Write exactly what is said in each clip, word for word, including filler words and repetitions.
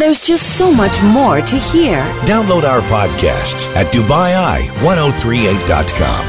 There's just so much more to hear. Download our podcasts at Dubai Eye ten thirty-eight dot com.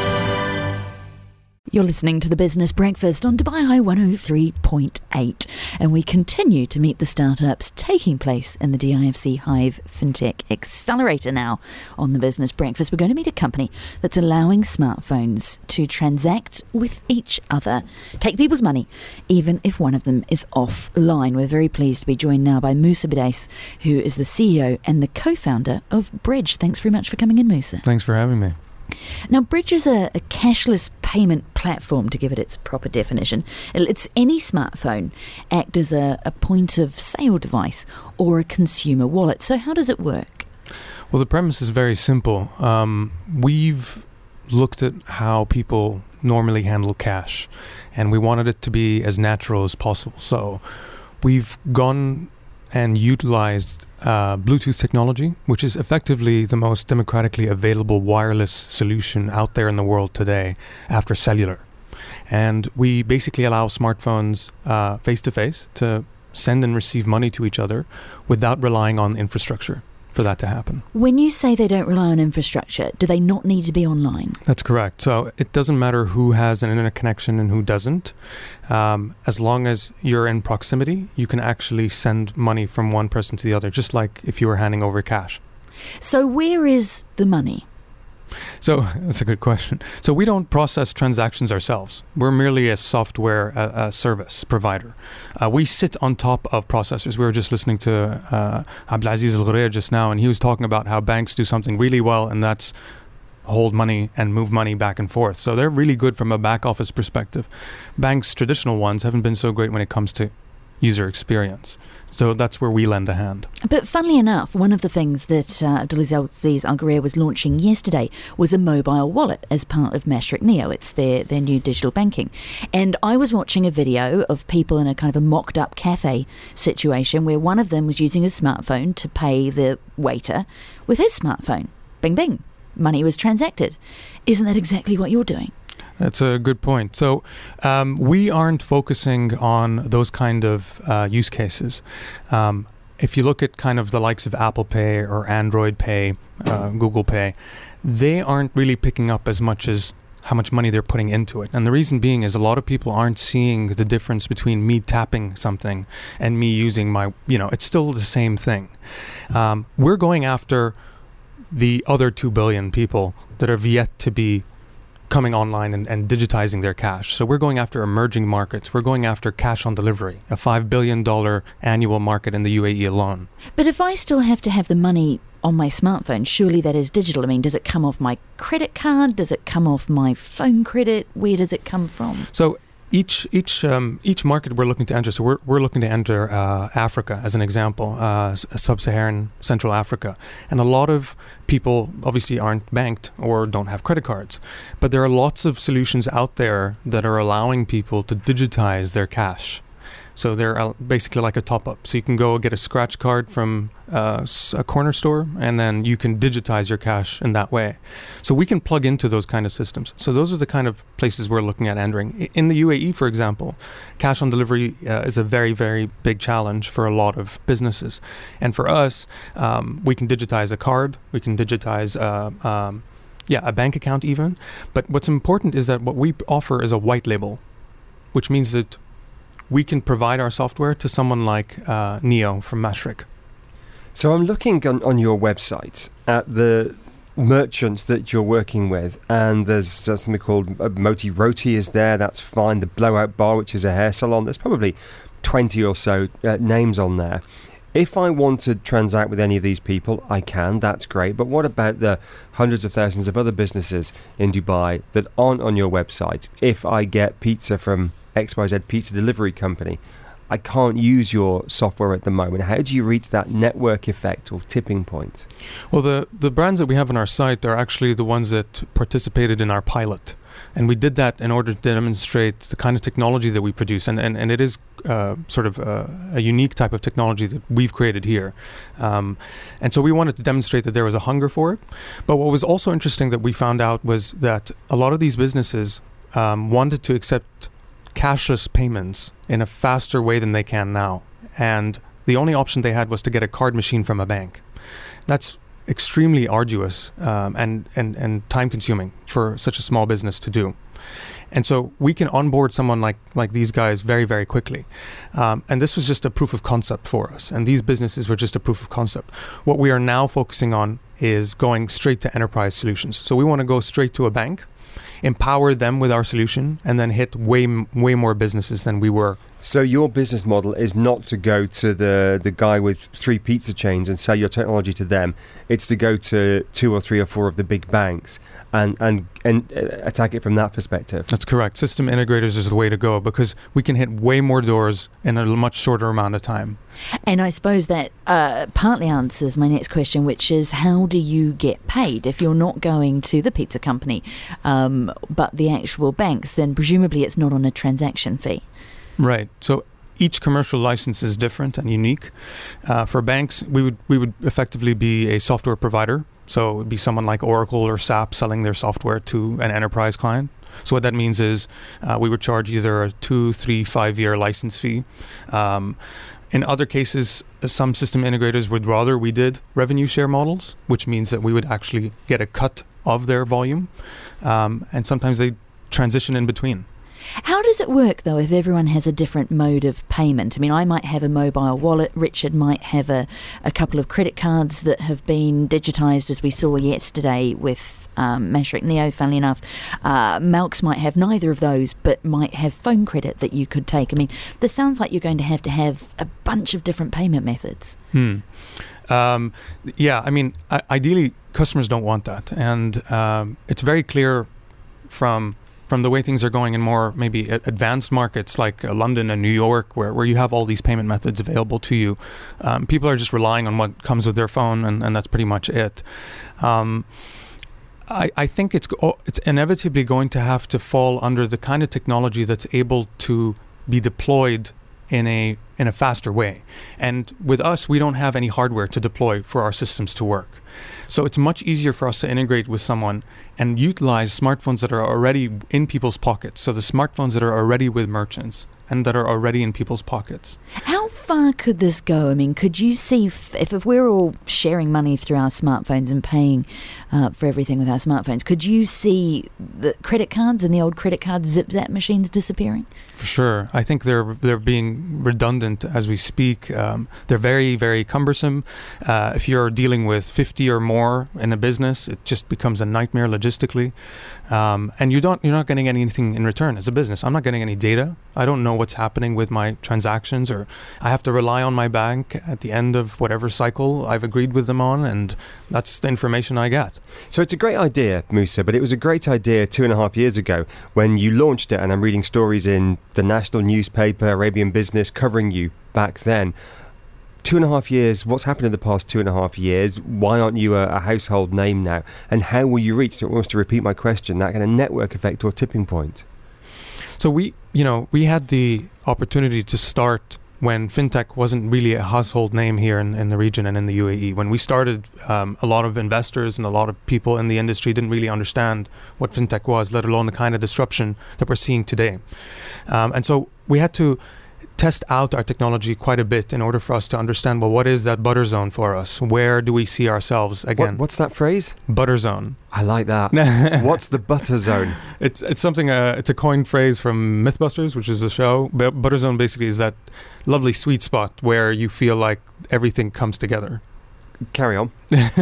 You're listening to the Business Breakfast on Dubai Eye one oh three point eight, and we continue to meet the startups taking place in the D I F C Hive FinTech Accelerator now. On the Business Breakfast, we're going to meet a company that's allowing smartphones to transact with each other, take people's money, even if one of them is offline. We're very pleased to be joined now by Musa Bidais, who is the C E O and the co-founder of Bridge. Thanks very much for coming in, Musa. Thanks for having me. Now, Bridge is a, a cashless payment platform, to give it its proper definition. It lets any smartphone act as a, a point of sale device or a consumer wallet. So how does it work? Well, the premise is very simple. Um, we've looked at how people normally handle cash, and we wanted it to be as natural as possible. So we've gone and utilized uh, Bluetooth technology, which is effectively the most democratically available wireless solution out there in the world today after cellular. And we basically allow smartphones uh, face-to-face to send and receive money to each other without relying on infrastructure for that to happen. When you say they don't rely on infrastructure, do they not need to be online? That's correct. So it doesn't matter who has an internet connection and who doesn't. Um, as long as you're in proximity, you can actually send money from one person to the other, just like if you were handing over cash. So where is the money? So that's a good question. So we don't process transactions ourselves. We're merely a software uh, a service provider. Uh, we sit on top of processors. We were just listening to uh, Abdelaziz Al-Ghurayr just now, and he was talking about how banks do something really well, and that's hold money and move money back and forth. So they're really good from a back office perspective. Banks, traditional ones, haven't been so great when it comes to user experience. So that's where we lend a hand. But funnily enough, one of the things that uh, Abdelaziz Al-Ghurayr was launching yesterday was a mobile wallet as part of Mashreq Neo. It's their, their new digital banking. And I was watching a video of people in a kind of a mocked-up cafe situation where one of them was using a smartphone to pay the waiter with his smartphone. Bing, bing. Money was transacted. Isn't that exactly what you're doing? That's a good point. So um, we aren't focusing on those kind of uh, use cases. Um, if you look at kind of the likes of Apple Pay or Android Pay, uh, Google Pay, they aren't really picking up as much as how much money they're putting into it. And the reason being is a lot of people aren't seeing the difference between me tapping something and me using my, you know, it's still the same thing. Um, we're going after the other two billion people that have yet to be coming online and, and digitizing their cash. So we're going after emerging markets. We're going after cash on delivery, a five billion dollars annual market in the U A E alone. But if I still have to have the money on my smartphone, surely that is digital. I mean, does it come off my credit card? Does it come off my phone credit? Where does it come from? So each each um, each market we're looking to enter, so we're we're looking to enter uh, Africa as an example, uh, sub-Saharan Central Africa, and a lot of people obviously aren't banked or don't have credit cards, but there are lots of solutions out there that are allowing people to digitize their cash. So they're uh, basically like a top-up. So you can go get a scratch card from uh, a corner store, and then you can digitize your cash in that way. So we can plug into those kind of systems. So those are the kind of places we're looking at entering. In the U A E, for example, cash on delivery uh, is a very, very big challenge for a lot of businesses. And for us, um, we can digitize a card. We can digitize uh, um, yeah, a bank account even. But what's important is that what we offer is a white label, which means that we can provide our software to someone like uh, Neo from Mashreq. So I'm looking on, on your website at the merchants that you're working with, and there's something called uh, Moti Roti is there, that's fine. The Blowout Bar, which is a hair salon, there's probably twenty or so uh, names on there. If I want to transact with any of these people, I can, that's great. But what about the hundreds of thousands of other businesses in Dubai that aren't on your website? If I get pizza from X Y Z Pizza Delivery Company, I can't use your software at the moment. How do you reach that network effect or tipping point? Well, the, the brands that we have on our site are actually the ones that participated in our pilot. And we did that in order to demonstrate the kind of technology that we produce. And, and, and it is uh, sort of a, a unique type of technology that we've created here. Um, and so we wanted to demonstrate that there was a hunger for it. But what was also interesting that we found out was that a lot of these businesses um, wanted to accept cashless payments in a faster way than they can now. And the only option they had was to get a card machine from a bank. That's extremely arduous um, and, and, and time consuming for such a small business to do. And so we can onboard someone like, like these guys very, very quickly. Um, and this was just a proof of concept for us. And these businesses were just a proof of concept. What we are now focusing on is going straight to enterprise solutions. So we want to go straight to a bank, empower them with our solution, and then hit way way more businesses than we were. So your business model is not to go to the, the guy with three pizza chains and sell your technology to them. It's to go to two or three or four of the big banks and, and, and attack it from that perspective. That's correct. System integrators is the way to go because we can hit way more doors in a much shorter amount of time. And I suppose that uh, partly answers my next question, which is how do you get paid? If you're not going to the pizza company, um, but the actual banks, then presumably it's not on a transaction fee. Right. So each commercial license is different and unique. Uh, for banks, we would we would effectively be a software provider. So it would be someone like Oracle or S A P selling their software to an enterprise client. So what that means is uh, we would charge either a two, three, five-year license fee. Um, in other cases, some system integrators would rather we did revenue share models, which means that we would actually get a cut of their volume. Um, and sometimes they transition in between. How does it work, though, if everyone has a different mode of payment? I mean, I might have a mobile wallet. Richard might have a, a couple of credit cards that have been digitised, as we saw yesterday with um, Mashreq Neo, funnily enough. Uh, Malx might have neither of those, but might have phone credit that you could take. I mean, this sounds like you're going to have to have a bunch of different payment methods. Hmm. Um, yeah, I mean, I- ideally, customers don't want that. And um, it's very clear from... from the way things are going in more maybe advanced markets like uh, London and New York, where, where you have all these payment methods available to you. Um, people are just relying on what comes with their phone, and, and that's pretty much it. Um, I, I think it's it's inevitably going to have to fall under the kind of technology that's able to be deployed in a in a faster way. And with us, we don't have any hardware to deploy for our systems to work. So it's much easier for us to integrate with someone and utilize smartphones that are already in people's pockets. So the smartphones that are already with merchants and that are already in people's pockets. How far could this go? I mean, could you see f- if, if we're all sharing money through our smartphones and paying uh, for everything with our smartphones, could you see the credit cards and the old credit card zip-zap machines disappearing? For sure. I think they're they're being redundant as we speak. Um, they're very, very cumbersome. Uh, if you're dealing with fifty or more in a business, it just becomes a nightmare logistically. Um, and you don't, you're not getting anything in return as a business. I'm not getting any data. I don't know what's happening with my transactions, or I have to rely on my bank at the end of whatever cycle I've agreed with them on, and that's the information I get. So it's a great idea, Musa, but it was a great idea two and a half years ago when you launched it, and I'm reading stories in the national newspaper, Arabian Business, covering you back then. Two and a half years, what's happened in the past two and a half years? Why aren't you a, a household name now? And how will you reach, almost to repeat my question, that kind of network effect or tipping point? So we, you know, we had the opportunity to start when fintech wasn't really a household name here in, in the region and in the U A E. When we started, um, a lot of investors and a lot of people in the industry didn't really understand what fintech was, let alone the kind of disruption that we're seeing today. Um, and so we had to test out our technology quite a bit in order for us to understand, well, what is that butter zone for us? Where do we see ourselves again? What, what's that phrase? Butter zone. I like that. What's the butter zone? It's it's something, uh, it's a coined phrase from Mythbusters, which is a show. But butter zone basically is that lovely sweet spot where you feel like everything comes together. Carry on.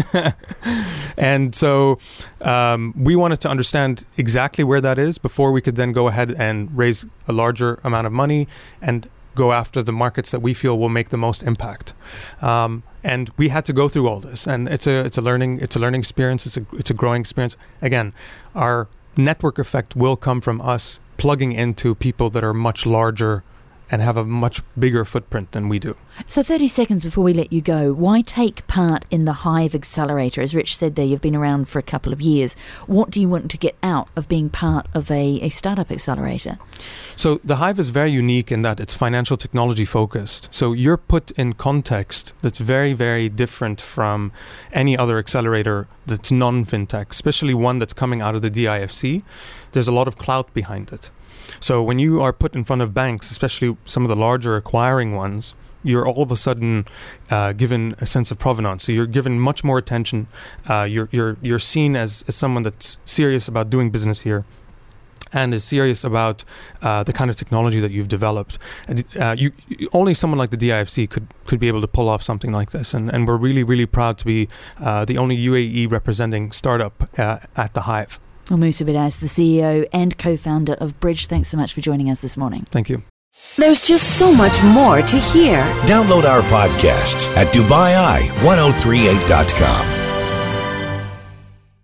And so um, we wanted to understand exactly where that is before we could then go ahead and raise a larger amount of money and go after the markets that we feel will make the most impact. Um, and we had to go through all this, and it's a it's a learning it's a learning experience. It's a it's a growing experience. Again, our network effect will come from us plugging into people that are much larger and have a much bigger footprint than we do. So thirty seconds before we let you go, why take part in the Hive Accelerator? As Rich said there, you've been around for a couple of years. What do you want to get out of being part of a, a startup accelerator? So the Hive is very unique in that it's financial technology focused. So you're put in context that's very, very different from any other accelerator that's non-fintech, especially one that's coming out of the D I F C. There's a lot of clout behind it. So when you are put in front of banks, especially some of the larger acquiring ones, you're all of a sudden uh, given a sense of provenance. So you're given much more attention. Uh, you're you're you're seen as, as someone that's serious about doing business here, and is serious about uh, the kind of technology that you've developed. And, uh, you, you only someone like the D I F C could could be able to pull off something like this, and and we're really really proud to be uh, the only U A E representing startup uh, at the Hive. Well, Musa Bidais, the C E O and co-founder of Bridge, thanks so much for joining us this morning. Thank you. There's just so much more to hear. Download our podcasts at Dubai Eye ten thirty-eight dot com.